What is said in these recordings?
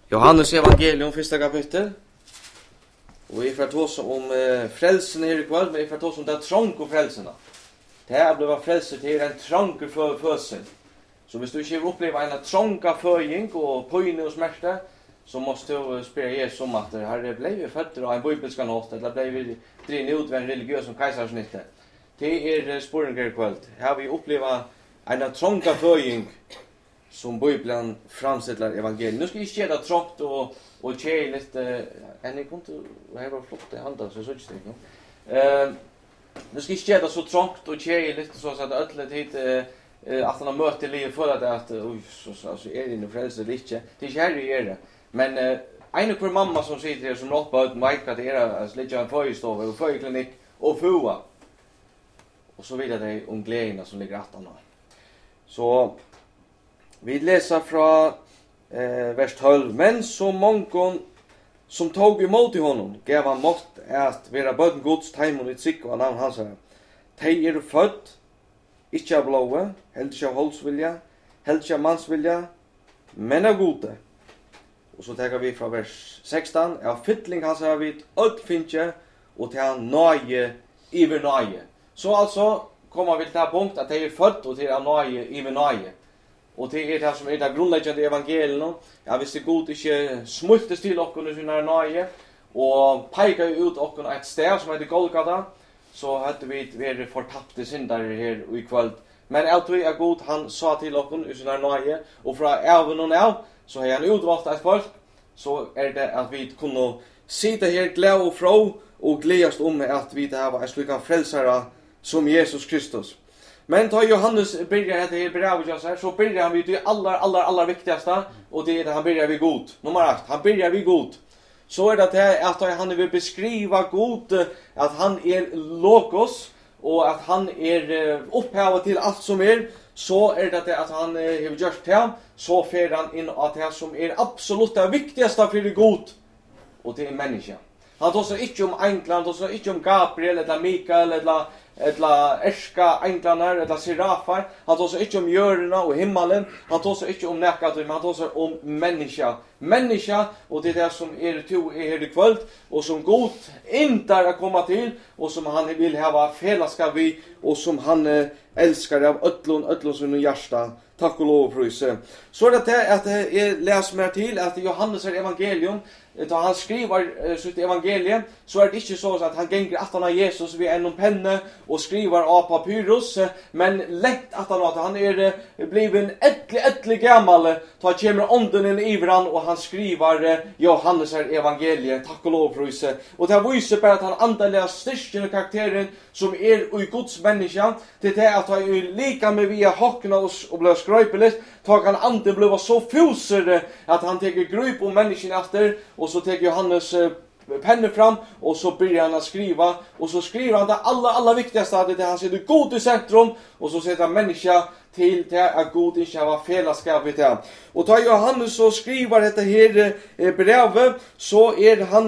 Johannes evangelium, första kapitel. Och vi får ta oss om frälsen här ikväll, men vi får ta oss om det trånk och frälserna. Det här blev frälset till en trånk för födsel. Så hvis du inte vill uppleva en trånka föring och pojne och smärta, så måste du spela Jesus om att här blev fötter av en bibelsk nåt, eller blev drin ut med en religiös som kejsarsnitte. Det är spårningar ikväll. Här vi uppleva en trånka föring som Bibeln framställer evangeliet. Nu ska vi se det trångt och tjejligt. En är inte här var flott det handlar så inte det. Nu ska vi se det så trångt och tjejligt så att ödlet hit att han har mött liv för att oj så är det nu frälst eller inte. Det är inte här det är det. Men en och mamma som sitter här som råpar ut mig att det är att lägga en förstov och förklinik och fua. Och så vidare det om glädjerna som ligger att annat. Så vi läser från vers 12. Men så många som tog emot i honom gav han mått att vara bønn Guds taimon i trygg och namn hans herre. De är född, inte av blåa, helt inte av hållsvilja, helt inte av mansvilja, men av gode. Och så tar vi från vers 16. Av fytling hans herre vid öll finche och till han nøye iver nøye. Så alltså kommer vi till det punkt att de är född och till han nøye iver nøye. Och det är det som är det grundläggande evangelien. Ja, hvis det god inte smultes till oss i sina nøye och pekar ut oss ett sted som heter Golgata, så hade vi varit fortappte syndare här i kväll. Men allt är god, han sa till oss i sina nøye, och från även och now så har han utvalt ett folk, så är det att vi kunde sitta här glad och frå och glädjas om att vi har en slik frälsare som Jesus Kristus. Men då Johannes börjar det här brevet så börjar han vid det allra viktigaste, och det är det han börjar vid god. Nummer 8, han börjar vid god. Så är det att han vill beskriva god, att han är logos och att han är upphavet till allt som är. Så är det att han har gjort det, så fer han in att det som är absolut det viktigaste för god, och det är människan. Han talar inte om änglar, han talar inte om Gabriel eller Mikael eller ärska änglarna eller serafar. Han talar inte om jörderna och himmelen. Han talar inte om näkat, men han talar om människa. Människa, och det är det som är här i kväll, och som god inte är att komma till, och som han vill ha fällskap vid, och som han älskar av ödlon som hjärta. Tack och lov pröjs. Så är det att jag läser mer till att Johannes evangelium, då han skriver sitt evangelium, så är det inte så att han gänger att han har Jesus vid en penne och skriver av papyrus, men lätt att han är blivit ättlig gammal, då han kommer ånden i ivran och han skriver Johannes evangelium. Tack och lov pröjs. Och det visar bara att han andaliga styrken karakteren som är i Guds människa, det är att han är lika med via hakna och blir skröpeligt, då kan anden bli så fuser att han tar grupp om människan efter, och så tar Johannes penne fram, och så börjar han att skriva, och så skriver han det allra viktigaste, det han sätter god i centrum, och så sätter människa till det att god inte har fällskap vid det. Och då Johannes så skriver detta här brevet, så är han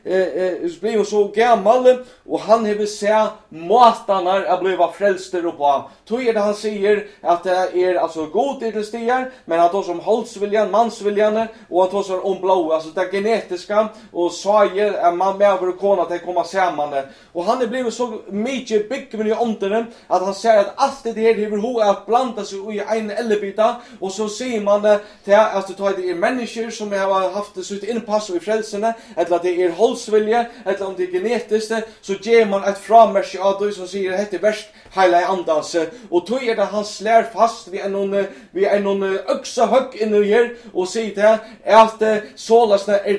blivit så gammal, och han har se måstanar att bli frälster på. Då är det han säger att det är alltså god i det stigar, men han tar som hållsviljan, mansviljan, och han tar som om blå, alltså det genetiska, och säger att man med över kona att komma samman. Och han är blivit så mycket byggven i ånden att han säger att allt det här över att blanda sig i en elbita, och så ser man det att det är människor som har haft sitt inpass i frälsarna, eller att det är hållsvilja, eller om det är genetiskt, så ger man ett frammärs av det som säger att det är värst hela andans. Och då är det han slår fast vid en öxa hög inne här, och säger det att sålasna är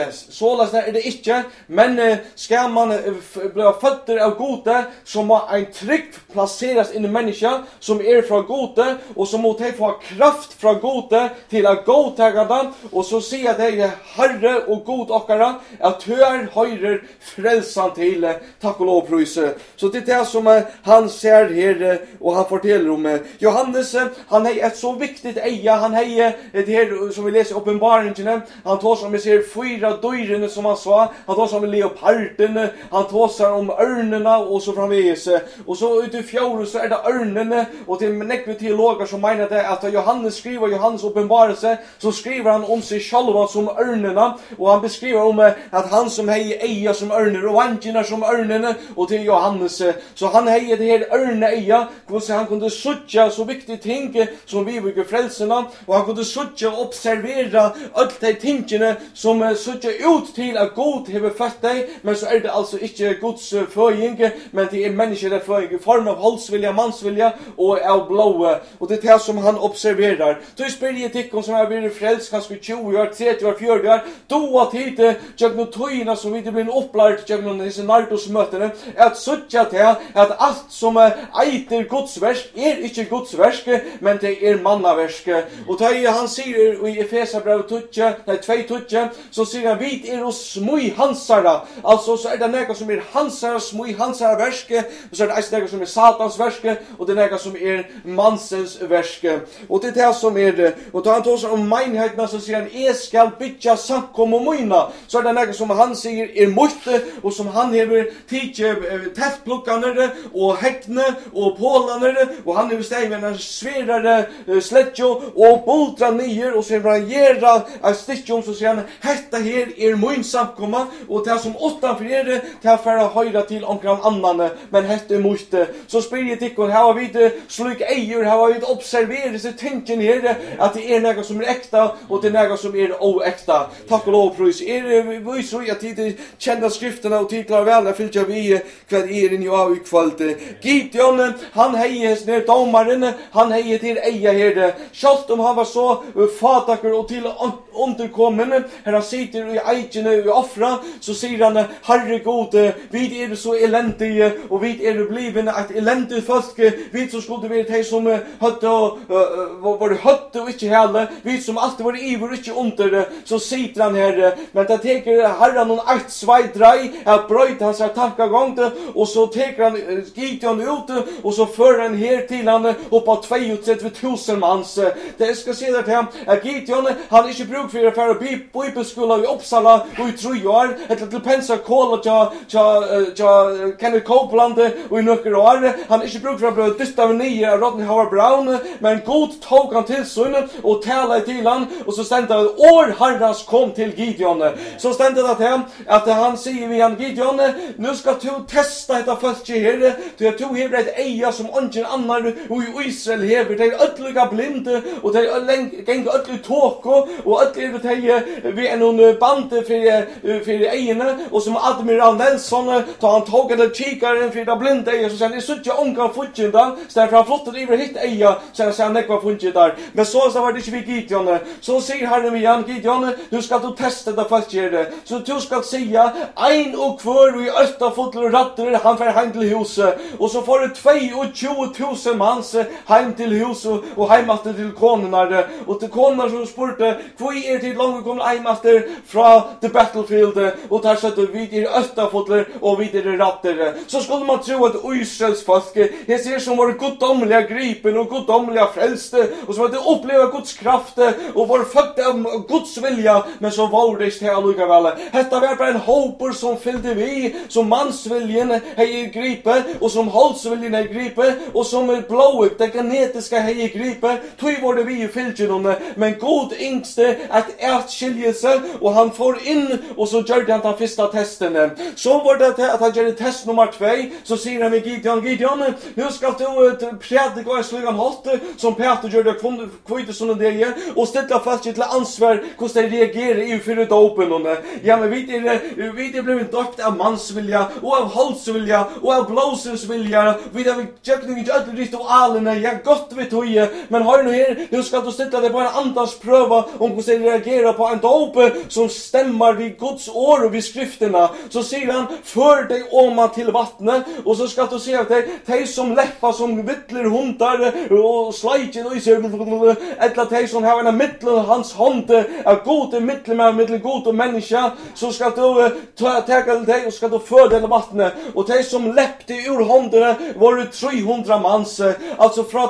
det inte, men ska man bli fötter av gode, så må en trygg placeras in i människan som är från gode, och så må de få kraft från gode till att godtaga den, och så säger det är Herre och god åkara att hör höjrer frälsan till. Tack och lov pröjs. Så det är det som han ser här, och han fortäller om Johannes. Han är ett så viktigt eja, han är det här som vi läser i uppenbarelsen. Han tar som vi ser 4 dörren som han sa, han tar som leoparden, han tar om örnerna och så framvis. Och så ute i fjorden så är det örnerna, och till näck nekve teologer som menar det att Johannes skriver Johannes uppenbarelse så skriver han om sig själva som örnarna och han beskriver om att han som hej eja som örnar och angina som örnarna och till Johannes så han hej det här örna eja så han kunde söka så viktigt ting som vi vill frälsarna och han kunde söka och observera allt de tingene som söka ut till att Gud har fått dig men så är det alltså inte Guds föring men det är människor föring i form av hållsvilja, mansvilja och av blåa och det är det som han observerar. Då spyr jag tycker som har blivit frälst kanske 20 år, 30 år, 40 år då att hit jag nu tojna som vi blir upplärt jag nu dessa nardosmötena att söka till att allt som eiter Guds verk är inte Guds verk men det är mannaverk och då han säger i Efesierbrevet 2:12 så säger han vi är oss smui hansara alltså så är det något som är hansara smui hansara verk och så är det något som är satans verk och det är något som är mansens verk och det är det som är det och då han tar om menigheterna så säger han jag ska bygga samkom och mina så är det något som han säger är måste och som han hever tidje tättplockarna och häckne och pålarna och han är stämmen en svärare slätjo och boltra nyer och sen variera av stickjon så säger han detta här är min samkomma och det som utanför är det för att höra till omkring annan men detta är måste så spyr jag tycker här har vi slik ejer här har vi observerat så tänken här att det är något som är äkta och det är något som är oäkta. Tack och lov pröjs. Vi så att det kända skrifterna och titlar väl där fyllt jag vi kvad är in jag utkvalt. Gideon han hejes ner domaren han hejer till eja herde. Schalt om han var så fataker och till underkommen här han sitter i eikene i offra så säger han herregud vi är så eländiga och vi är bliven ett eländigt folk vi så skulle vara de som hade var hött och inte heller vi som alltid var ivor inte under så sitter han här men det teker herran någon ett svajdrej att bröt hans tankegång och så teker han Gideon ut och så för han här till han uppa 32 000 mans det ska se där till att Gideon han inte bruk för att bibelskola i Uppsala och i 3 år eller till Pensacola ja Kenneth Copeland och i några år han inte bruk för att dysta av 9 Rodney Howard Brown men god tog han till sig och talade till han och så stände det år Herrans kom till Gideon så stände det att han säger vi han Gideon nu ska du testa detta folket här du tog här ett eja som ingen annan och i Israel hever det är ötliga blinde och det är gäng ötlig tåko och ötlig vi är någon band för ejerna och som Admiral Nelson tar han tagade kikaren för det blinde så sen är så jag onkan futchen där så därför han flottade över hit eja sen han nekva funket där men så var det inte vi Gideon så säger Herren vi han Gideon du ska du testa det fast gör så du ska säga en och kvar i östa fotler ratter han för hem till huset och så får du 22 000 mans hem till huset och hemaste till konerna och till konerna som spurte vad är det långt kommer hemaste från the battlefield och tar så att vi i östa fotler och vi i ratter så skulle man tro att Israels folk det ser som var gudomliga gripen och gudomliga frälste och som hade upplevt Guds kraft och var född av Guds vilja men så var det inte alluga väl. Detta var bara en hoper som fyllde vi som mansviljen hej gripe och som hållsviljen hej gripe och som blåa det genetiska hej gripe tog var det vi fyllde dem men god yngste att skiljelse och han får in och så gjorde han den första testen så var det att han gjorde test nummer 2 så säger han med Gideon nu ska du predika i slugan halt som Peter gjorde kvitt såna det och ställa fast till ansvar hur de reagerar i för dopen och ja men vi blev döpt av mansvilja och av hållsvilja och av blåsens vilja vi har checkning inte alla ritualerna ja gott vet hur men har nu här nu ska du ställa det på en andans pröva om hur de reagerar på en dop som stämmer vid Guds ord och vid skrifterna så säger han för dig om till vattnet och så ska du se att de som läppar som vittler hundar och slajken och så eller de som har en mittel hans hand är god mittel god och människa så ska du ta dig och ska du fördela vattnet och de som läppte ur handen var 300 mans alltså från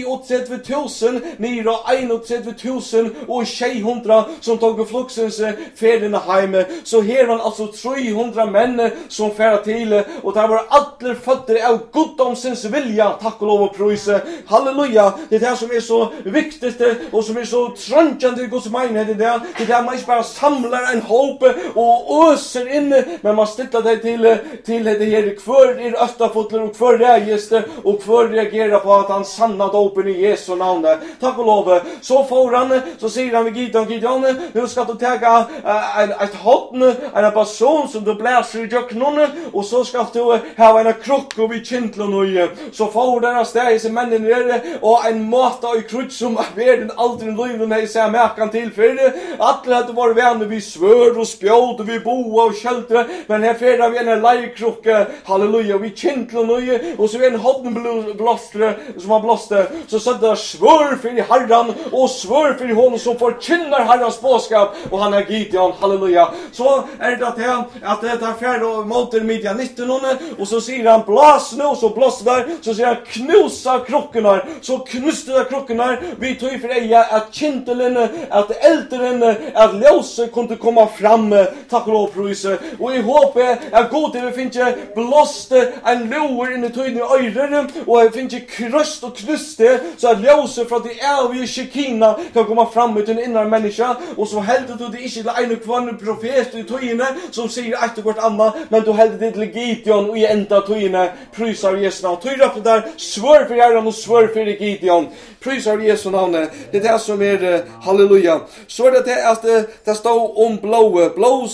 32 000 ner och 31 000 och 600 som tog fluxens färderna hem så här var alltså 300 män som färd till och det var alla fötter av gudomsens vilja tack och lov och pröjs halleluja, det är det som är så viktigt och som är så tröntjande i Guds menighet. Det är det man inte bara samlar en hopp och öser in, men man ställer det till det här kvar i östafotler och kvar reagerar och kvar reagerar på att han sanna dopen i Jesu namn. Tack och lov. Så får han, så säger han vid Gideon, nu ska du ta ett hotn, en person som du bläser i jöknon, och så ska du ha en krok vid kintlon och så får den steg i sig männen nere och en mata i krut som världen aldrig löjden har sig mäkan till för alla hade varit vänner vid svör och spjåd och vid boa och kältre, men här färdar vi en lajkrok, halleluja, vid kintlon och så är en hotn blåstre som har blåste, så satt där svör för i Herran och svör för honom som förkynnar Herrans bådskap, och han är Gideon, halleluja. Så är det att det är färd och motor midja 19 och så säger han blås nu, och så blåser där, så säger han knusa krockorna, så knuste där krockorna, vi tog för eja att kintelen, att älteren, att ljóset kunde komma fram, tack och lovpröjse, och i hopp är god det vi finner blåste en loer in i tøyden i øyre, og vi finner krøst og knuste, så at ljóset fra de evige Shekina kan komma fram ut en innan människa, og så heldet du det ikke til en kvann profet i tøyene som sier et og hvert annet, men du heldet det til Gideon og i enda tøyene, prysar Jesu navn. Tøyrapet der, svør for Herren og svør for Gideon. Prysar Jesu navn. Det er det som er halleluja. Så er det at det står om blåe,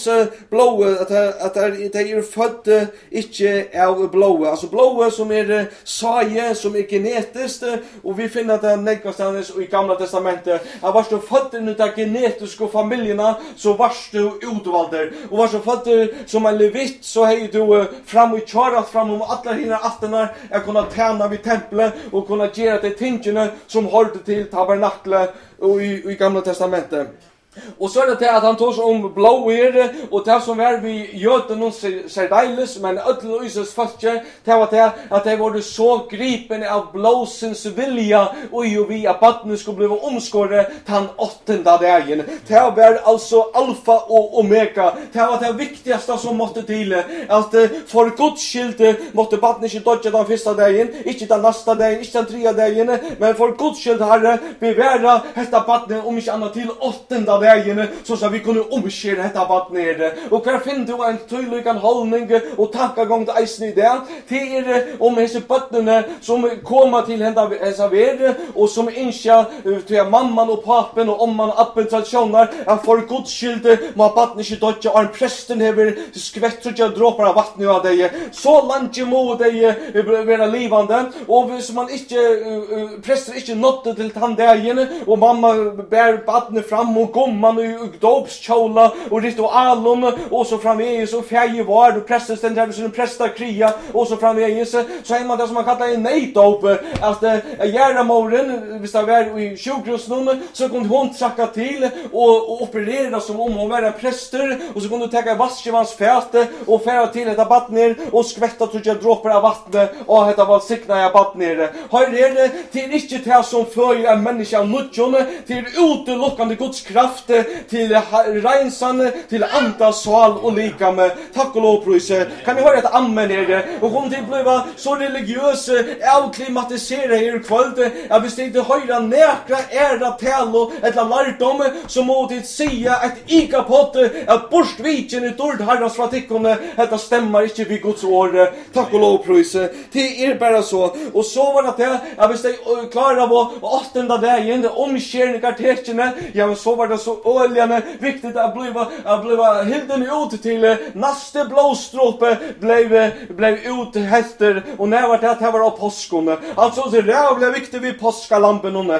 at det er født ikke av blåe. Altså blåe som er saie, som er genetisk, og vi finner det nekvastandes i Gamla testamentet. At var du født inn ut av genetiske familierna, så var du utvalder. Og var du født som en levit, så hei du fram og kjarat fram om alle hina attenar, er kunne tjena vid tempelet, og kunne gjøre det tingene som hørte til tabernaklet i Gamla testamentet. Och så är det att han tar om blåer och det som är vi jöten och serdailes, men ödel Israels folke, det var det att det var så gripen av blåsens vilja och ju vi att baden skulle bli omskåret den 8:e dagen. Det var alltså alfa och omega. Det var det viktigaste som måste till, att för Guds skild måtte baden inte dodja den första dagen, inte den nästa dagen, inte den 3:e dagen, men för Guds skild Herre bevara detta baden om inte annat till 8:e dagen, så vi kunne omskjere dette vatt nede. Og hver finner du en tøylykan holdning og tankagång til eisen i det. Det om disse bøttene som kommer til henne vere, og som innskjer til mamman og papen og omman og appen tradisjoner, at for Guds skyld må batten ikke dodja, og en presten hever skvettruja dråper av vattnet av deg. Så langt må deg være livande, og hvis man ikke, prester ikke nådde til tandagen, og mamma bär battene fram og man i dopskjola och ritualen och så framvägs och färje var och prästen ständer med sin prästakria och så framvägs så är man det som man kallar en nejdop, att gärna morgon hvis det var i sjukhusnummer så kunde hon tracka till och operera som om hon var en präster, och så kunde ta vaskevans fäte och färra till ett vatten och skvätta tror jag droppar av vattnet och detta var sikna i vattnet. Har det till inte det som för en människa nutjon till utelockande Guds kraft, till rensande, till antas sval och lika med tack och lovpröjse. Kan ni höra ett amen här? Och kom till bliva så religiös avklimatiserade er kvöld, att hvis det inte höra näkra era talo eller lärdom, så må det säga ett ikapott att borstviken i dörd herrans fratikone, detta stämmer inte vid Guds år. Tack och lovpröjse. Det är bara så. Och så var det att hvis det klarar av 8:e dagen, omskärningar tekene, ja men så var det så öljande viktigt att bliva hilden ut till nästa blåstråpe blev ut häster, och när var det var av påskon. Alltså det är jävla viktigt vid påskalampen.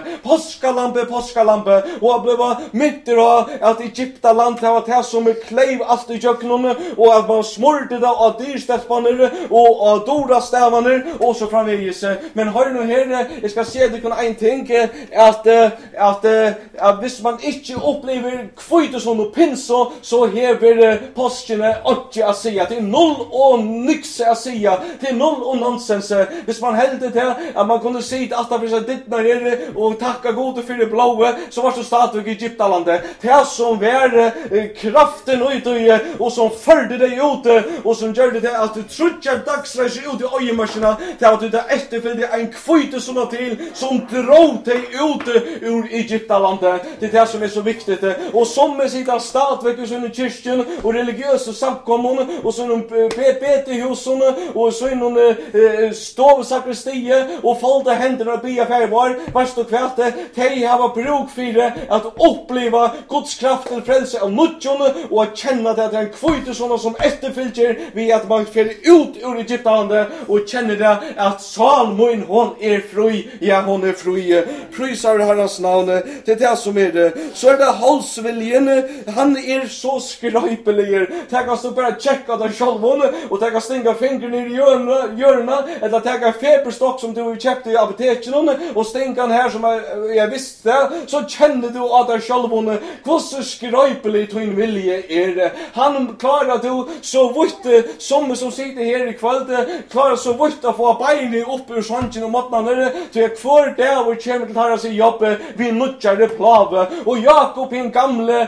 Påskalampe och blev mitt då att Egyptaland var det som klev allt i jöknon, och att man smörde det av dyrställspanner och av dora stävaner och så framvägs. Men har nu här, jag ska se det kunna en ting att hvis man inte upplever kvitusson och pinso så hever påskene inte att säga. Det är noll och nix att säga. Det är noll och nonsens. Hvis man hällde det att man kunde säga att för sig dittna här och tacka gode för det blåa så var så stadig i Egyptalandet. Det som var kraften och som förde dig ut och som gjorde det att du trutjar dagsreis ut i öjemarserna till att du där efterföljde en kvitusson till som drog dig ut ur Egyptalandet. Det är det som är så viktigt. Och som med sidan stadväck i sin kyrkan och religiösa samkommun och sån betehusen och sån stovsakristie och folda händerna och bia färvar vars och kvärt de har bruk för att uppleva Guds kraft till frälse av nutjon och att känna det att det är en kvitusson som efterföljer vid att man fäller ut ur Egyptalandet och känner det att Salmoin hon är fri, ja hon är fri. Prisar Herrans namn, det är det som är det. Så är det halsviljen, han är så skröpelig. Tänk att du bara checka den själv och tänk att stänga fingrar ner i hjörna eller tänk att feberstock som du köpte i apoteken och stänga den här som jag visste så känner du att den själv hur så skröpelig din vilja är det. Han klarar du så vitt som sitter här i kväll klarar så vitt att få beinen upp ur svansen och mattan till jag kvar där och kommer till att sig jobb vi nutjar plave och Jakob en gamle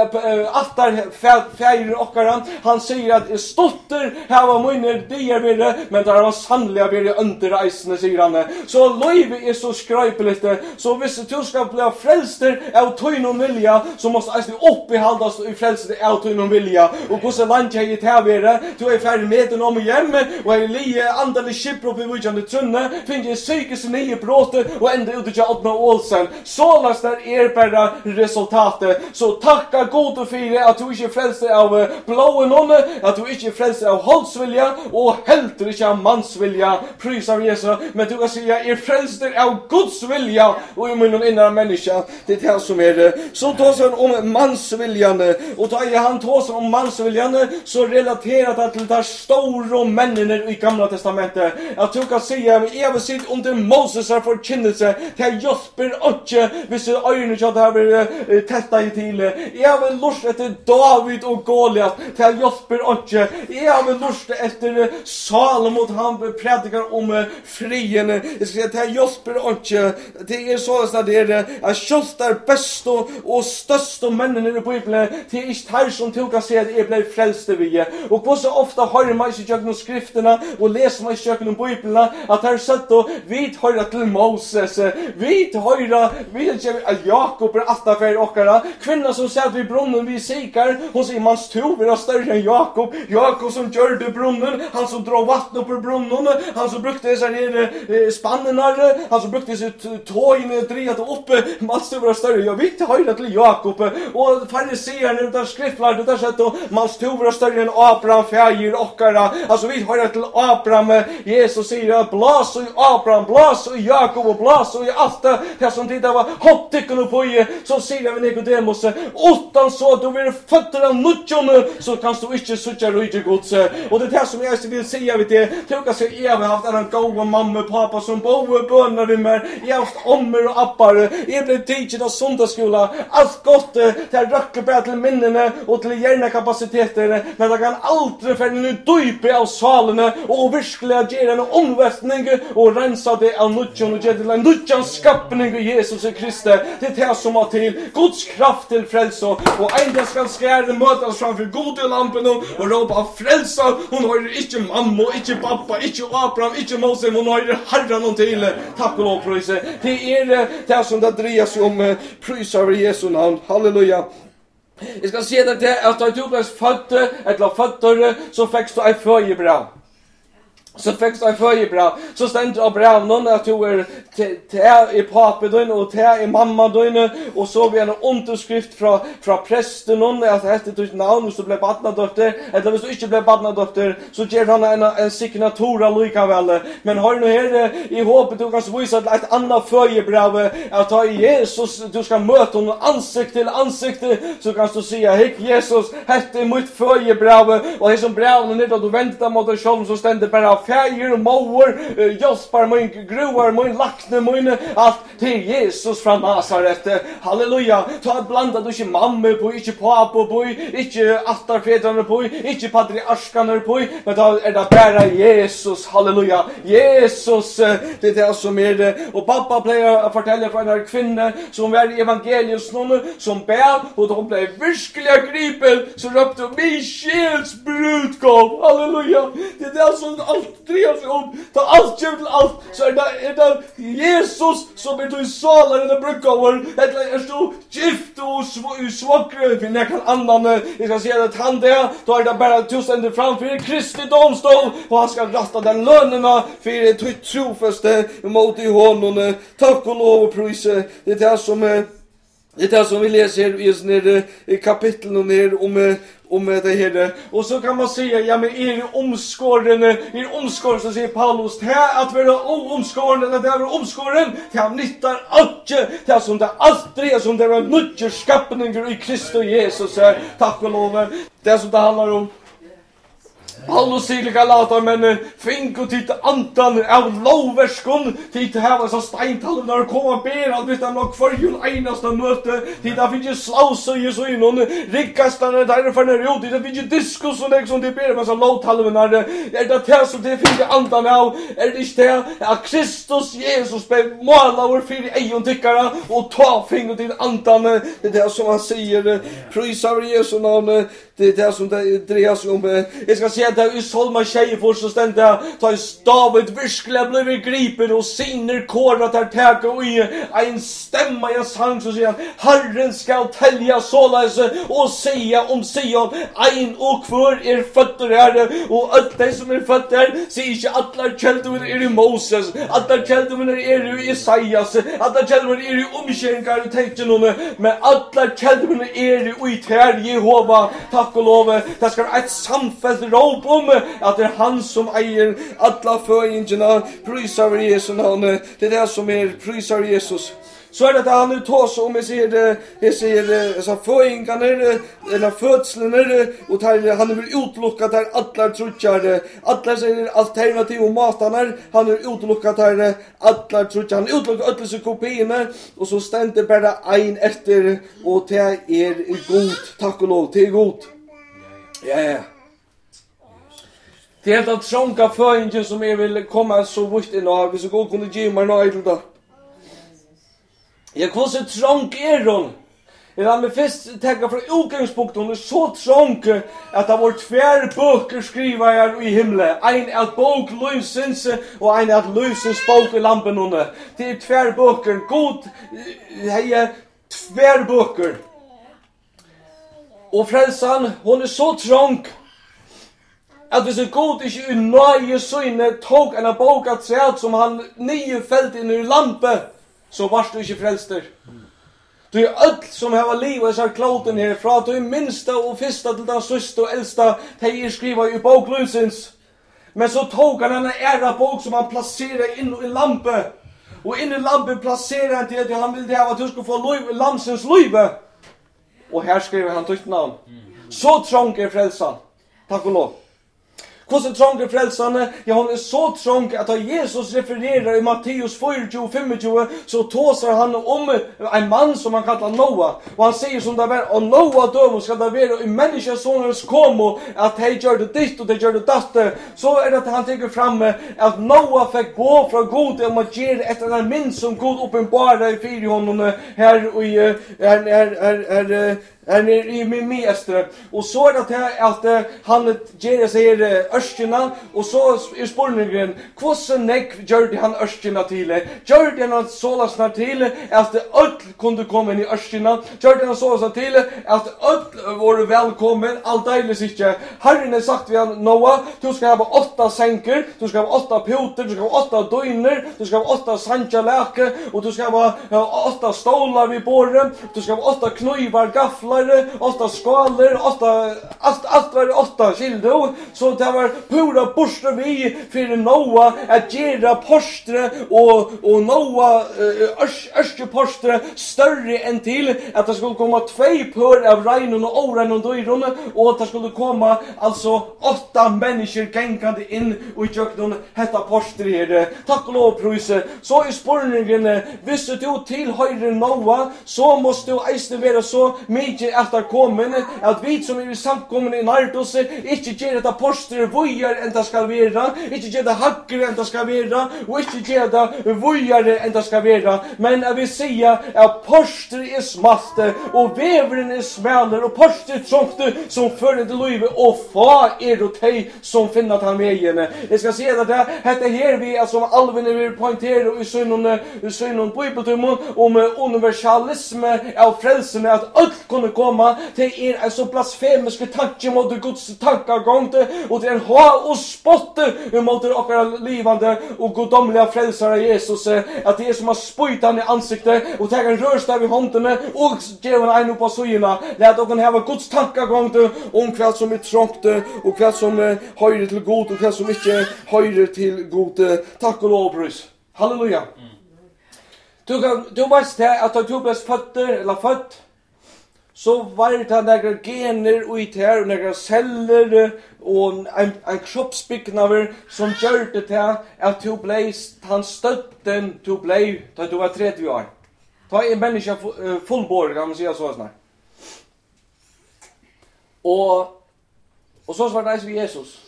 attar och han säger att stotter här var minner det men där var sannliga blir underreisande säger han så livet är så skröpeligt så hvis du ska bli frälster av tøyn vilja så måste alltså uppehållas i frälster av tøyn vilja och hur så långt jag är här du är färdig med den om igen och är lie andal skipper upp i vujande trunne finner psykisk nye brott och ända ut till Adna Olsen så last där bara resultatet så tacka gode för att du inte frälser av blåen att du inte frälser av halsvilja och helt inte av mansvilja prisar Jesus men du kan säga frälster av Guds vilja och i min inre människa det är det som är det så tar han om mansviljan och då är han tar om mansviljan så relaterat det till de stora männen i gamla testamentet att du kan säga jag sitt under Moses har förkynnelse till hjälper inte hvis ögonen inte har tätta i till jag vill lust efter David och Goliat till hjälper inte jag vill lust efter Salomon han predikar om frien jag ska till hjälper inte det är så att det är att skjultar bäst och störst männen i Bibeln det är inte här som du kan säga att jag blev frälst vi och hur så ofta hör man inte genom skrifterna och läser man inte genom Bibeln att här sett och vi hör till Moses vi hör att Jakob är attafär och kvinnan som satt vid brunnen vid Sikar hon säger man stod vid större än Jakob som gjorde brunnen han som drog vatten upp ur brunnen han som brukte dessa spannarna han som brukte sitt tåg drevet upp man stod vid större jag vet hör till Jakob och fariséerna där skriftlärde där sett och man stod vid större än Abraham färger och alltså vi hör till Abraham Jesus säger att blas och Abraham blas och Jakob och blas och allt det som det var hopptycken på så säger vi Nikodemus utan så då vi fötter av nutjon så kan du inte söka rike Guds och det här som jag vill säga vid det jag kan säga jag har haft en goda mamma och pappa som bor bönar vid mig jag har haft ommer och appar jag blev teacher av söndagsskola allt gott det räcker bara till minnena och till hjärnakapaciteter men det kan aldrig för nu dype av salen och verkligen ge en omvästning och rensa det av nutjon och ge till en nutjon skapning i Jesus Kristus det är det som har till Guds kraft till frälsa och en dag ska skrära mötas framför gode lampen och ropa frälsa hon har inte mamma inte pappa inte Abraham inte Moses hon har Herren och till tack och lov prisa det är det som det drejer sig om prisar Jesu namn halleluja. Jag ska säga det att du blev född eller född så fick du ett födebrev. Så fick du födebrev. Så ständer Abraham att du är i pappa din och i mamma din och så vi en underskrift från prästen att det heter ditt namn så blev barnadotter eller hvis du inte blev barnadotter så ger han en signatura likaväl. Men har nu här i hoppet du kan visa ett annat födebrev att ta Jesus du ska möta honom ansikte till ansikte så kan du säga hej Jesus hette mitt födebrev och det som breven är då du väntar mot dig själv så ständer bara fäger, mor, jospar min, gruar min, lakne min, allt till Jesus från Nazaret. Halleluja. Ta blanda du inte mamma på, inte pappa på, inte attarfedrarna på, inte patriarskarna på, men då är det bara Jesus. Halleluja. Jesus, det är det som är det. Och pappa plejer att fortälla för en kvinna som var evangeliets någon som bär, och de blev virkeliga gripen, så röpte Michels brudgåv. Halleluja. Det är det som allt drejer sig om. Ta allt kör till allt, så är det Jesus som är till salaren och brudgåvar. Eller är så gift och svagre, för när kan annan, jag ska säga att han där, då är det bara tusen framför Kristi domstol, och han ska ratta den lönerna för det trofaste mot i honom. Tack och lov och prisa. Det är det som vi läser i kapitlen och ner om det här. Och så kan man säga, ja men är omskåren så säger Paulus, här att vara omskåren eller det är omskåren, det är nyttar inte, det är som det aldrig, som det är nödja skapningar i Kristus Jesus. Tack och lov. Det är som det handlar om. Paulus säger lika lata, men fink och titta antan av lovverskon, titta här var så steintalv när det kommer ber, allt vet han nog för jul einaste möte, titta finns ju slaus och så in och rikastarna där för när jo, titta finns ju diskus och liksom det ber, men så lovtalven när det är det som det finns antan av, är det inte det att Kristus Jesus blev målar för ejon tyckare och ta fink och titta antan, det är det som han säger, prisar Jesu namn, det är det som det drejer sig om. Jag ska säga att i Salma tjejer så ständigt tar David virkelig blev gripen och sinner kårat här täka och i en stämma i en sang så säger han, Herren ska tälja således och säga om Sion, ein och kvar fötter här, och allt det som fötter säger inte alla källdomar i Moses, alla källdomar i Isaias, alla källdomar i omkärningar i tecknen, men alla källdomar i tär Jehova. Tack och lov, det ska vara ett samfällt råp om att det är han som äger alla föringarna. Prisar Jesu namn. Det är det som är prisar Jesus. Så är det att han nu tar sig om jag ser så föringarna eller födslarna, och han vill utlocka där alla trutjar. Alla säger alternativ och matarna. Han vill utlocka där alla trutjar. Han utlocka alla sig kopiorna, och så ständer bara en efter, och det är god. Tack och lov, det är god. Ja. Det är helt att trånga föringen som jag vill komma så vitt in och vi så gå kunde ge mig något till det. Jag kan så trång är hon. Jag med först tänka för utgångspunkten, hon är så trång att det var tvär böcker skriva här i himlen. En är bok Lösens och en är Lösens bok i lampen hon. Det är tvär böcker. God heja tvär böcker. Och frälsan, hon är så trång att hvis en god ikke nøye søgne tog en bok at se som han nye felt inn i lampe, så varst du ikke frelster. Du er alt som har liv og så kloten her, fra du er minsta og fyrsta til den søste og eldsta, de skriva i bokløsens. Men så tog han en æra bok som han placerer inn i lampe, og inn i lampe placerer han til at han ville ha at du skulle få lamsens liv. Og her skriver han ditt navn. Så trång er frelsan. Takk og lov. Hvordan trång er frelsane? Ja, hon er så trång at da Jesus refererer i Matteus 24-25, så tåsar han om en mann som han kallar Noah. Og han sier som det var, og Noah døm skal det være i menneskesoners komo, at de gjør det ditt og de gjør det datt. Så er det at han tenker framme at Noah fikk gå fra god om at gjøre etter den min som god åpenbara i fyr i honom her og i i min mestre. Och så är det att han ger sig örstina, och så är spårningen kvossen neck gjorde han örstina till. Gjorde han sålasna till att öll kunde komma in i örstina. Gjorde han sålasna till att öll var välkommen alldeles inte. Herren har sagt vi han Noah, du ska ha 8 sänker, du ska ha 8 poter, du ska ha 8 dojner, du ska ha 8 sanchaläke, och du ska ha 8 stolar vid borren, du ska ha 8 knivar, gafflar, målare, 8 skaler, allt var 8 kilo, så det var pura borster vi för Noa att göra postre och Noa postre större än till att det skulle komma 2 pör av regnen och oregnen och döjren och att det skulle komma alltså 8 människor gängande in och i köknen hetta postre här. Tack och lov pröjse. Så är spårningen, visste du till höjre Noa, så måste du eisne vara så mycket att det kommer att vi som är samkommen i Nardos inte ger detta postre vojar än det ska vara, inte ger det hackare än det ska vara och inte ger det vojare än det ska vara. Men jag vill säga att postre är smalt och vävren är smäller och postre är trångt som för inte livet och fa är det dig som finner att han vägen. Jag ska säga att det här vi alltså Alvin vill poängtera i synen på bibeltumon om universalisme av frälsen att allt kunde komma till en så blasfemisk tanke mot Guds tankegång och till en ha och spotte mot och livande och godomliga frälsare Jesus att det är som att spöjta han i ansiktet och ta en rörstav i handen och ge en upp på syna låt och ha Guds tankegång om kväll som är trångt och kväll som höjer till god och kväll som inte höjer till god. Tack och lov prys. Halleluja. Du vet att du blev född så var det några gener och i här och några celler och en kroppsbyggnad som gjorde det att du blev han stötten du blev då du var 30 år. Ta en människa fullborg kan man säga så snart. Och så var det med Jesus.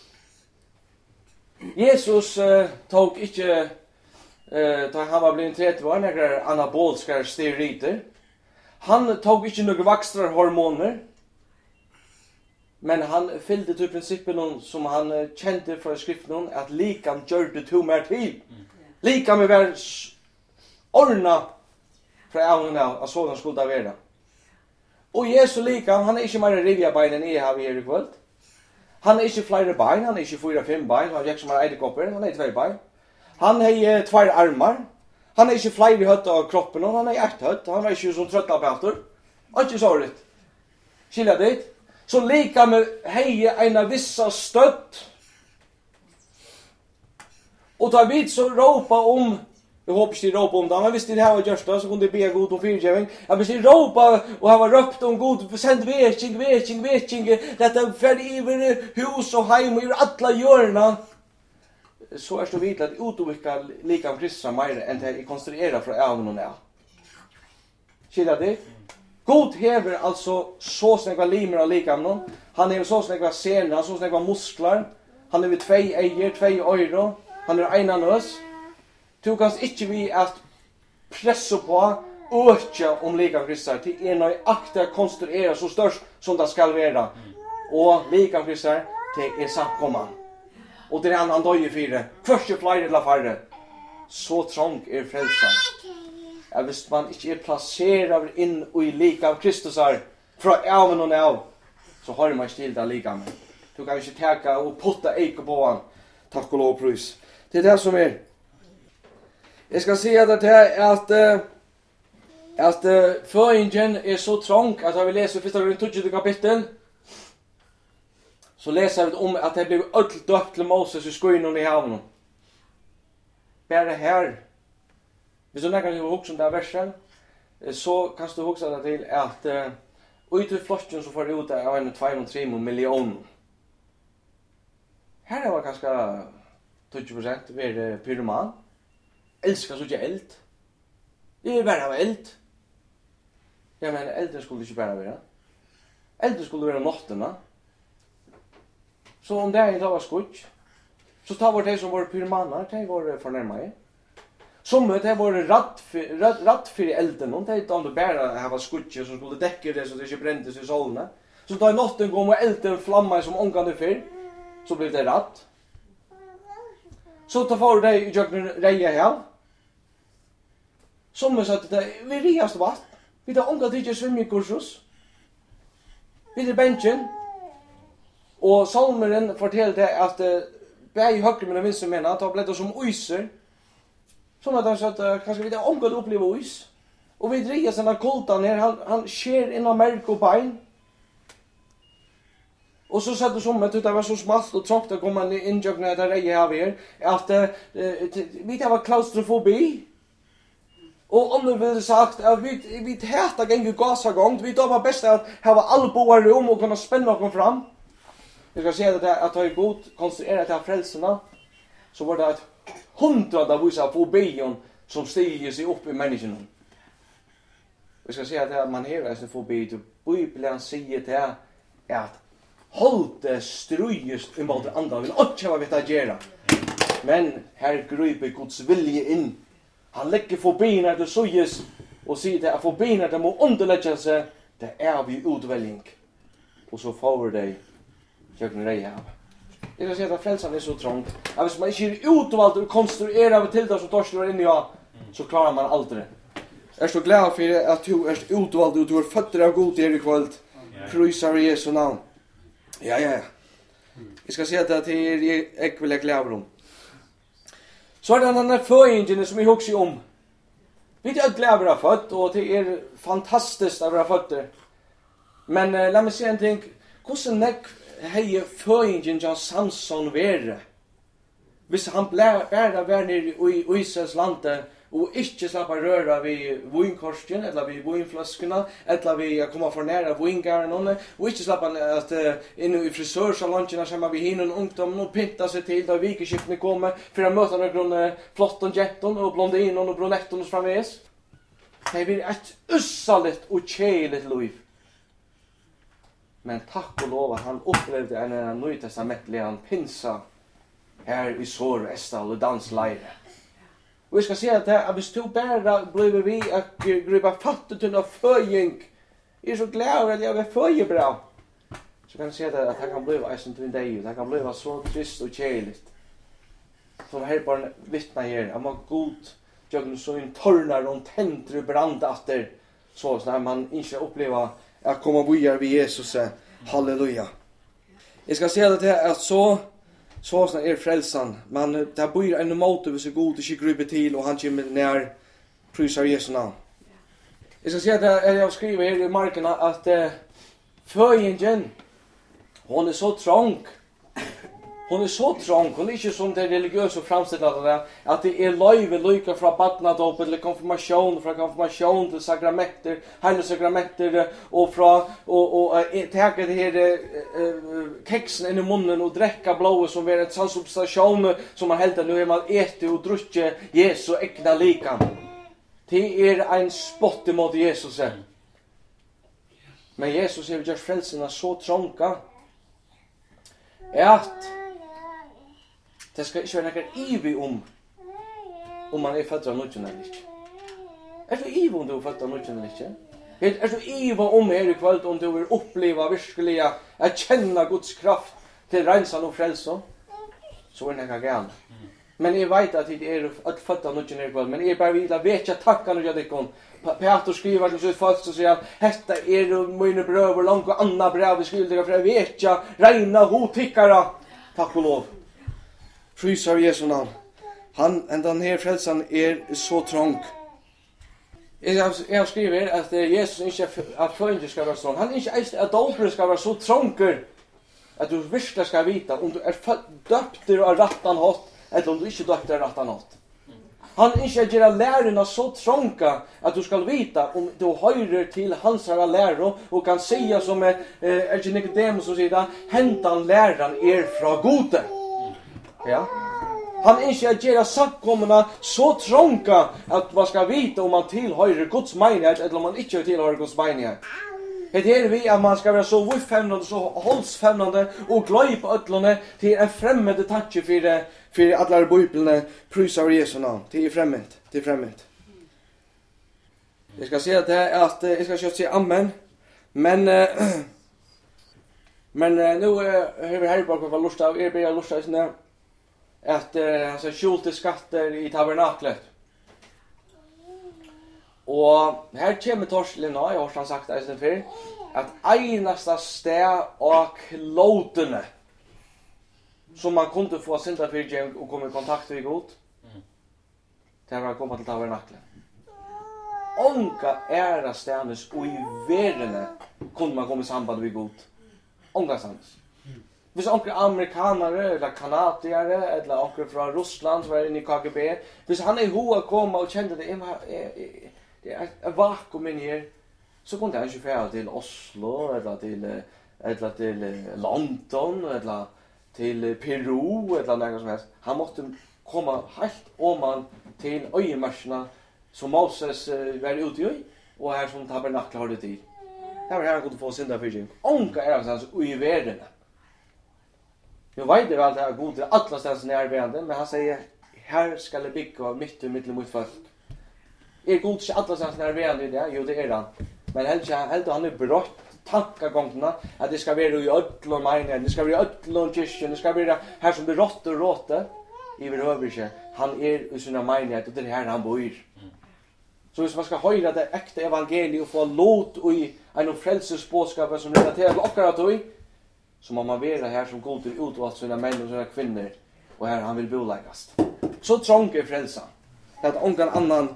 Jesus tog inte då han var blivit 30 år några anabolska steroider. Han tog inte några vaxtrarhormoner. Men han fyllde till principen som han kände från skriften att likan gjorde to mer till. Lika med var ordna för ävnen att sådan skulle det vara. Och Jesu likan, han är inte mer rivja beinen i här i kväll. Han är inte flera bein, han är inte 4-5 bein, han är inte som en edderkopper, han är 2 bein. Han har 2 armar. Han är inte flera hött av kroppen, han är 1 hött. Han är inte som tröttapeltor. Inte så rätt. Skilja dit. Så lika med heje en vissa stött. Och ta vid så ropa om, jag hoppas de ropa om det, men hvis de här var gjort det, så kunde de be god om fyrtjävning. Ja, hvis de ropa och ha röpt om god, send veking, detta färdig över hus och heim och över alla hjörna. Så är det vidt att utovika lika kristna mer än det är konstruerat från även och nä. Skilja det? God hever alltså så snägga limer av likamnon. Han hever så snägga sener, så snägga muskler. Han hever 2 eier, 2 öron. Han hever ena nøs. Du kan ikke vi at pressa på öka om lika kristna till en och akta konstruera så störst som det ska vara. Och lika kristna till samkomman. Och det är annan dag i 4. Först flyr eller färre. Så trång är frälsan. Ja, hvis man inte är placerad in i lika av Kristus här från även och now så har man still där lika med. Du kan inte täcka och putta eko på han. Tack och lov prys. Det är det som är. Jag ska säga att föringen är så trång att jag vill läsa första kapitel. Så läser vi om att det blev öll döpt till Moses i skogen i havnen. Bara här. Hvis du kan huxa om det här versen, så kan du huxa det till att ut i flotten så får du ut av en 2-3 miljoner. Här var ganska 20% var pyroman. Älskar så inte eld. Det är bara eld. Jag menar, elden skulle inte bara vara. Elden skulle vara nåtterna. Så om det inte var skutt, så tar vi det som var pyromaner, det var förnärmade. Som det var ratt för elden, och det är inte bara att ha skutt som skulle täcka det så det inte brändes i solen. Så då natten kom och elden flammade som ångande för, så blev det ratt. Så tar får det i jöknen reja här. Som sa att det vi riast vatt. Vi tar ångande inte svimmingkursus. Vi är benchen. Och salmeren fortällde att bäg högre med den vinstra menar att det blev som oiser. Som att han sa att kanske vi tar ångande uppleva ois. Och vi drejer sina kultan här, han sker inom märk och bein. Och så satt det som att det var så smalt och trångt att komma in i det reje av er, att vi var klaustrofobi. Och om du vill sagt att vi täta gänger gasa gång, vi då var bäst att ha alboar rum och kunna spänna oss fram. Jag ska säga det att ha god konstruerat det här frälserna, så var det ett 100 av vissa fobion som stiger sig upp i människan. Vi ska säga att man hever en fobi till Bibeln säger till att håll det strujest emot det andra, vill inte vad vi tar göra. Men här griper Guds vilje in. Han lägger fobierna till suges och säger att fobierna det må underlägga sig, det är vi utväljning. Och så får det kökna dig här. Jag ska säga att frälsan är så trångt. Att hvis man inte är utvald och konstruerar till det som Torsten var inne i, så klarar man aldrig. Jag är så glad för att du är utvald och du är fötter av god i kväll. Prisar i Jesu namn. Ja. Jag ska säga att det är ekvile glädje. Så är det den här föringen som vi huxar om. Vi är glada att vara fött och det är fantastiskt att vara fötter. Men låt mig säga en ting. Hvordan hei föringen Jan Samson vere? Hvis han bare var nere i Israels landet og ikke slapp røra vid vinkorsten, eller vid vinflaskorna, eller vid å komme for nære vingaren, og ikke slapp han at inne i frisørsalongerna sammen vid hinnon ungdommen og pynta seg til da vikeskiftene kommer for å møte noen flotton jetton og blondinon og brunetton framvis. Det blir et ussaligt og kjeiligt liv. Men takk og lov at han opplevde en nytestamentlig pinsa her i Sår og Estal og dansleire. Og jeg skal si at hvis du bare blir vi at gripa fattet til noe føying, jeg så glad at jeg vil føye bra, så kan jeg si at det kan bli eisen til en dag, det kan bli så trist og kjeiligt. Som her bare vittna her, at man god gjør så en tornar og tenter brandatter, så at man ikke opplever att komma bojar vid Jesus. Halleluja. Jag ska säga det här att så är frälsan. Man där bojar en motor vid så god och skryper till och han kommer ner prisar Jesu namn. Jag ska säga att jag skriver här i markerna att föringen hon är så trång. Hon är så trång, hon är inte som det religiösa framställande att det är löjve lika från badnadop eller konfirmation, från konfirmation till sakramenter, hela sakramenter och från och ta det här kexen in i munnen och dricka blåa som är en salsubstation som man helt nu är man äter och drucker Jesu äkta likan. Det är en spott emot Jesus. Men Jesus har gjort frälsarna så trånga att det ska inte vara något ivi om man är född av något eller inte. Är du ivi om du är född av något eller inte? Är du ivi om här i kväll om du vill uppleva virkelig att känna Guds kraft till rensan och frälsa? Så är det något gärna. Men jag vet att det är att född av något i kväll. Men jag bara vill veta tacka när jag dyker. Peter skriver till sitt folk och säger detta är mina bröder långt och andra brev vi skriver för jag vet jag reina hotickare. Tack och lov. Prisar Jesu namn. Den här frälsan är så trång. Jag skriver att Jesus inte att föringen ska vara sån. Han inte att dopet ska vara så trånger att du virkelig ska veta om du är döpt av rattan hatt eller om du inte döpt av rattan hatt. Han inte gör lärarna så trånga att du ska veta om du hörer till hans lärare och kan säga som är Nicodemus och säga hämtan läraren från gode. Ja. Han inte gör samkomna så trånga att man ska veta om man tillhör Guds menighet eller om man inte tillhör Guds menighet. Det är vi att man ska vara så viffämnande, så hållsfämnande och glöj på ötlåne till en främmande tanke för alla bibeln prisar Jesu namn. Det är främment. Jag ska säga att jag ska köra säga amen. Men nu har vi här bara vad lust av ber lust av att han ska skjuta skatter i tabernaklet. Och här kommer Torsten och jag har sagt det för att einaste steg och klotene som man kunde få synda för och komma i kontakt med Gud. Det var att komma till tabernaklet. onka ära stærnes og i verene kunne man komme i samband med god. Onka stærnes. Hvis onker amerikanere, eller kanadiere, eller onker fra Russland som inne i KGB, hvis han hoa komme og kjente det, det er vakuum inn her, så kunne han ikke fære til Oslo, eller til London, eller til Peru, eller noe som helst. Han måtte komme helt om til øyemarsene som Moses var ute i, og her som tabernakler har det tid. Det var her han kunne få syndafyrking. Onka er hans i verden. Nu vet jeg alt det er god til alle stedene nærværende, men han sier, her skal jeg bygge mitt og mitt mot folk. Er god til alle stedene nærværende i det? Jo, det er han. Men helt han er brått tankegångene, at det skal være i ødlån mine, det skal være i ødlån kyrkjen, det skal være her som det råtte og råte. I vil høver ikke. Han er i sina menighet, og det er her han bor. Så hvis man skal høre det ekte evangeliet og få lot i en frelsesbådskap som relaterer til akkurat tog, så må man være her som god til utvalgt sina menn og sina kvinner, og her han vil boleggast. Så trång er frelsa. At ongan annan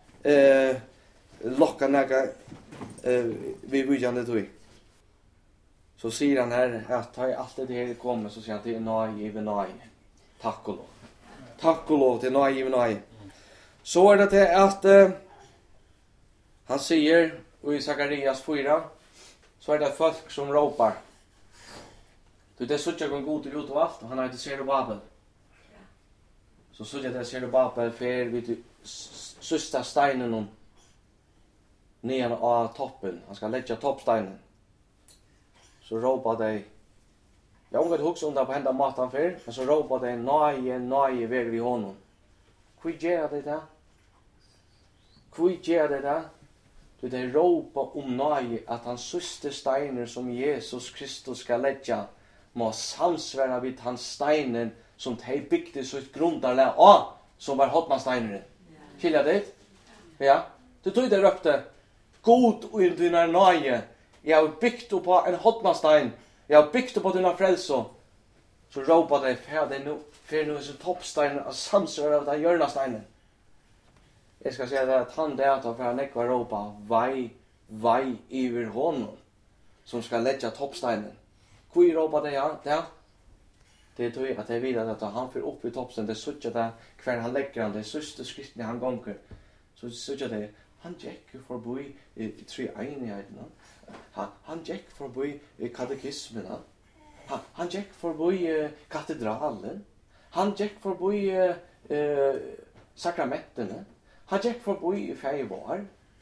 lokkar nega vi byggjande tog. Så sier han her at ta i alt det her kommer, så sier han til nøy i nøy. Takk og lov. Takk og lov til nøy i nøy. Så er det til at han sier i Sakarias 4, så er det folk som råpar. Det er sånn at han god til ut og alt, og han heter Zerubabel. Så sånn at Zerubabel fer vid sista steinen om nian av toppen. Han skal lägga toppsteinen. Så råpar de, jeg har ikke hukse om det på henda matan før, men så råpar de, nøye veger i honom. Hvor gjør det det? Hvor gjør det det? Det råpar om nøye at han siste steiner som Jesus Kristus skal lägga må samsværa vid hans steinen som de bygde sitt grundarlag av, som var hotmansteineren. Kilja det? Ja. Det tog det røpte, god og dina nøye, jeg har byggt upp på en hotmanstein, jeg har byggt upp på dina frelso, så råpa de, fer nu sin toppstein av samsværa av den hjørnasteinen. Jeg skal si at han det at han nekva råpa, vei iver honom, som skal letja toppsteinen. Hvor råpa det ja? Det tog at jeg vidar at han får opp i toppsteinen, det suttja det hver han legger han, det sørste skrittene han gonger, så suttja det, han gikk forbi tre enighetene, han gikk forbi katekismene, han gikk forbi katedralen, han gikk forbi sakramentene, han gikk forbi feivar.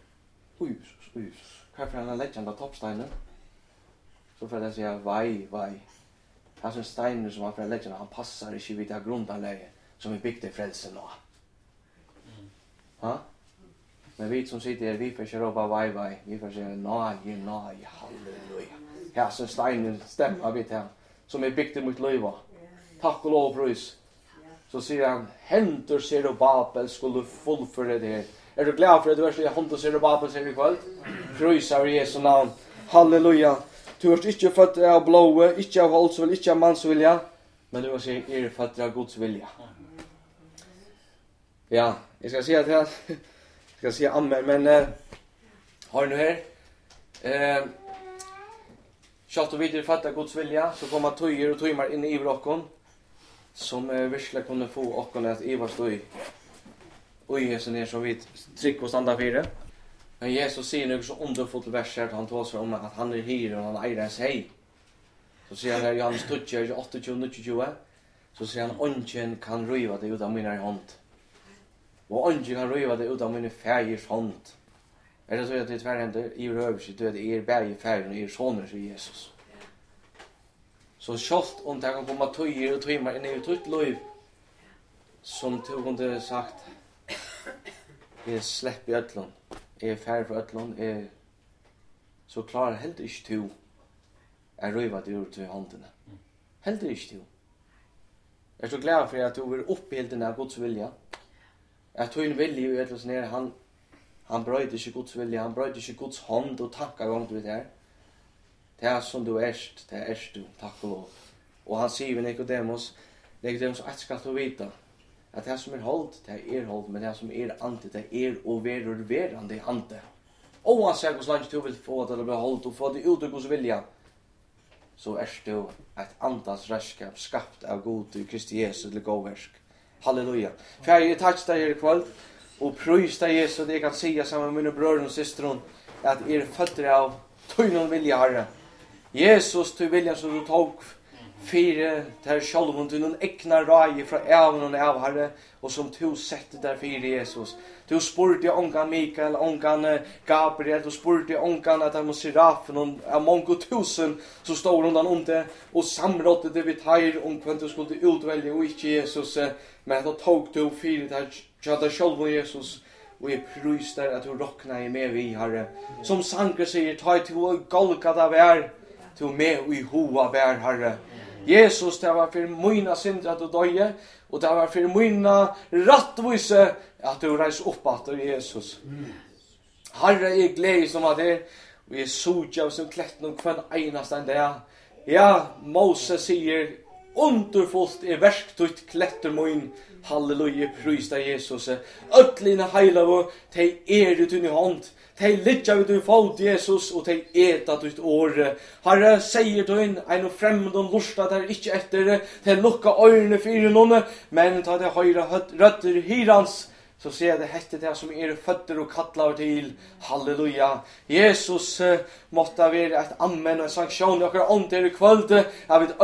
Hvorfor han har legget av toppsteinen? Så får jeg si, vei. Han som steiner som han får legget, han passer ikke vidt av grundanlegget som vi bygde frelsen nå. Men vi som sitter her, vi får ikke råpa vei. Vi får si, nei, halleluja. Her som steiner stemmer vi til, som vi bygde mot løyva. Takk og lov og prøys. Så sier han, hentur Zerubabel skulle fullføre det her. Er du glad for at du er slik hentur Zerubabel sier i kveld? Prøysa i Jesu navn. Halleluja. Du er ikke født av blåe, ikke av holdsvilja, ikke av mannsvilja, men du er født av Guds vilja. Ja, jeg skal si at jeg skal si amen, men har du her? Kjalt og videre født av Guds vilja, så kommer tøyer og tøymer inn i brokken, som virkelig kunne få okken at Ivar stod i hesen her som vi trykk og standa fire. Men Jesus sier noe så underfullt vers her, han tar seg om at han er hyre og han eier hans hei. Så sier han her, Johannes 28-29, så sier han, ånden kan røyva det ut av min hånd. Og ånden kan røyva det ut av min fægers hånd. Er det så at det er tverrhender? I røvelse, det er bæg i fægeren og i sånner, sier Jesus. Så kjolt om det kan komme tøyer og tøymer inn i tøyt liv, som du kunne sagt, jeg slipper i ødlån, jeg er færdig for ødlån, så klarer heller ikke du å røyva det ut til håndene. Heller ikke du. Jeg er så glad for at du vil oppbilde av Guds vilja. At du vilje i ødlås nere, han brøyde ikke Guds vilja, han brøyde ikke Guds hånd og tankar om du der. Det er som du erst, det er du, takk og lov. Og han sier ved Nicodemus, at skal du vite, At det som holdt, det holdt, men det som ante, det og verande ante. Oansett hos langt du vil få det, eller bli holdt, og få det ut hos vilja, så du et andas redskap skapt av god i Kristi Jesus til gåversk. Halleluja. Fær jeg takk deg i kveld, og prøys deg Jesus, det jeg kan si sammen med mine brødre og systeren, at føtter av tøynen vilja, Herre. Jesus, du vilja som du tok fire til sjølven, du noen ekna rai fra evnen av, Herre, og som du sette der fire, Jesus. Du spurte ongan Mikael, ongan Gabriel, du spurte ongan at de serafen, av mange tusen, så står undan om det, og samrådde det vi tar om hvem du skulle utvelge, og ikke Jesus, men at du tok du fire til sjølven, Jesus, og jeg prøys der at du råkna i med vi, Herre. Som sanger sier, ta i til golgat av til med i hoa vær, Herre. Jesus, det var for mine synder at du døye, og det var for mine rattvise at du reis opp etter Jesus. Herre, jeg gleder som at det, og jeg sodja som kletten om hver eneste enn det. Ja, Moses sier, underfullt verktøyt kletter min. Halleluja, prys deg Jesus. Øtline heilav, de ut i hånd. De lidja ut i fot, Jesus, og de etat ut året. Herre, sier du inn, en og fremmed og lusta der ikke etter, de lukka øynene fyrir noen, men ta det høyre røtter hirans, så ser det hette det som føtter og kattlar til. Halleluja. Jesus måtte være et amen og en sanksjon i akkurat ånd i kvöld. Jeg vet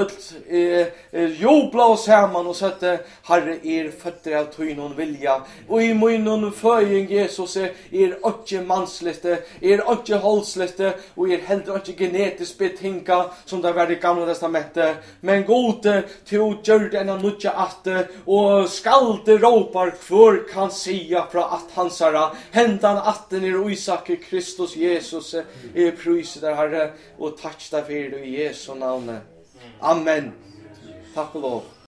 alt jubla oss sammen og sette Herre føtter av tøynon vilja. Og i munnen føying Jesus ikke mannslitte, ikke holdslitte, og heller ikke genetisk betinka som det var i gamle testamentet. Men gode til å gjøre det enn nødja at, og skalde råpar hvor kan sia fra at hansara, hendan atten Isak Kristus Jesus, pryser der Herre, og takk deg for det i Jesu navn. Amen. Takk og lov.